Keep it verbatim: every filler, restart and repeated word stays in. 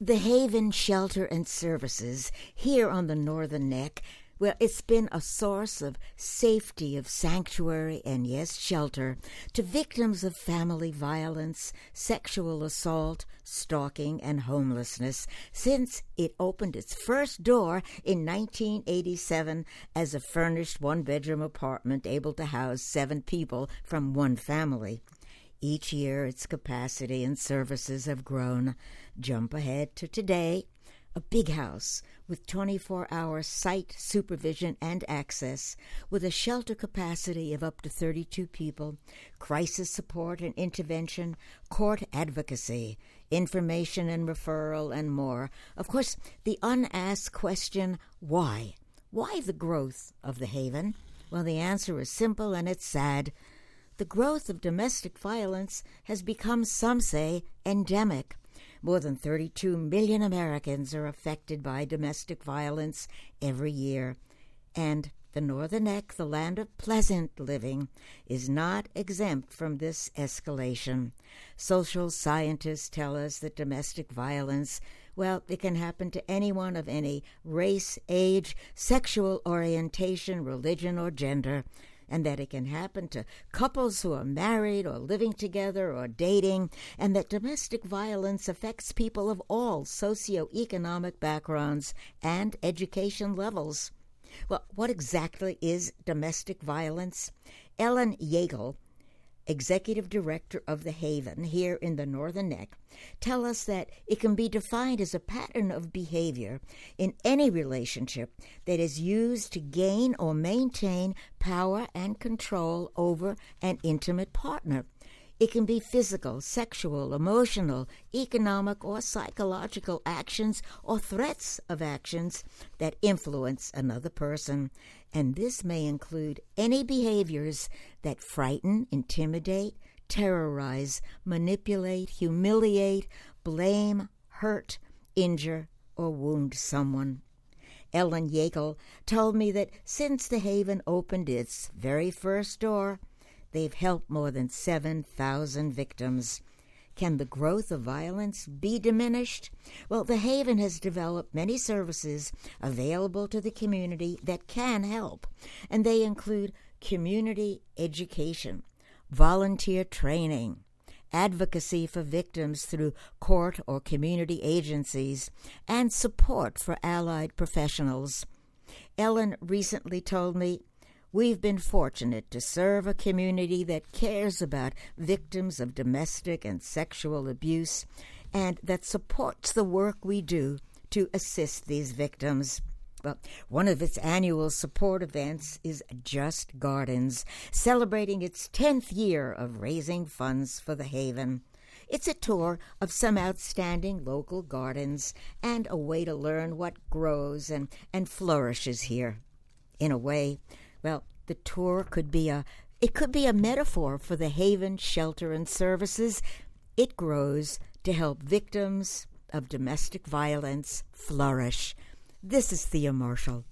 The Haven Shelter and Services here on the Northern Neck, well, it's been a source of safety, of sanctuary, and yes, shelter to victims of family violence, sexual assault, stalking, and homelessness since it opened its first door in nineteen eighty-seven as a furnished one-bedroom apartment able to house seven people from one family. Each year, its capacity and services have grown. Jump ahead to today, a big house with twenty-four hour site supervision and access, with a shelter capacity of up to thirty-two people, crisis support and intervention, court advocacy, information and referral, and more. Of course, the unasked question, why? Why the growth of the Haven? Well, the answer is simple and it's sad. The growth of domestic violence has become, some say, endemic. More than thirty-two million Americans are affected by domestic violence every year. And the Northern Neck, the land of pleasant living, is not exempt from this escalation. Social scientists tell us that domestic violence, well, it can happen to anyone of any race, age, sexual orientation, religion, or gender, and that it can happen to couples who are married or living together or dating, and that domestic violence affects people of all socioeconomic backgrounds and education levels. Well, what exactly is domestic violence? Ellen Yeagle, Executive Director of the Haven here in the Northern Neck, tell us that it can be defined as a pattern of behavior in any relationship that is used to gain or maintain power and control over an intimate partner. It can be physical, sexual, emotional, economic, or psychological actions or threats of actions that influence another person. And this may include any behaviors that frighten, intimidate, terrorize, manipulate, humiliate, blame, hurt, injure, or wound someone. Ellen Yeagle told me that since the Haven opened its very first door, they've helped more than seven thousand victims. Can the growth of violence be diminished? Well, the Haven has developed many services available to the community that can help, and they include community education, volunteer training, advocacy for victims through court or community agencies, and support for allied professionals. Ellen recently told me, "We've been fortunate to serve a community that cares about victims of domestic and sexual abuse and that supports the work we do to assist these victims." Well, one of its annual support events is Just Gardens, celebrating its tenth year of raising funds for the Haven. It's a tour of some outstanding local gardens and a way to learn what grows and, and flourishes here. In a way, well, the tour could be a it could be a metaphor for the Haven Shelter and Services. It grows to help victims of domestic violence flourish. This is Thea Marshall.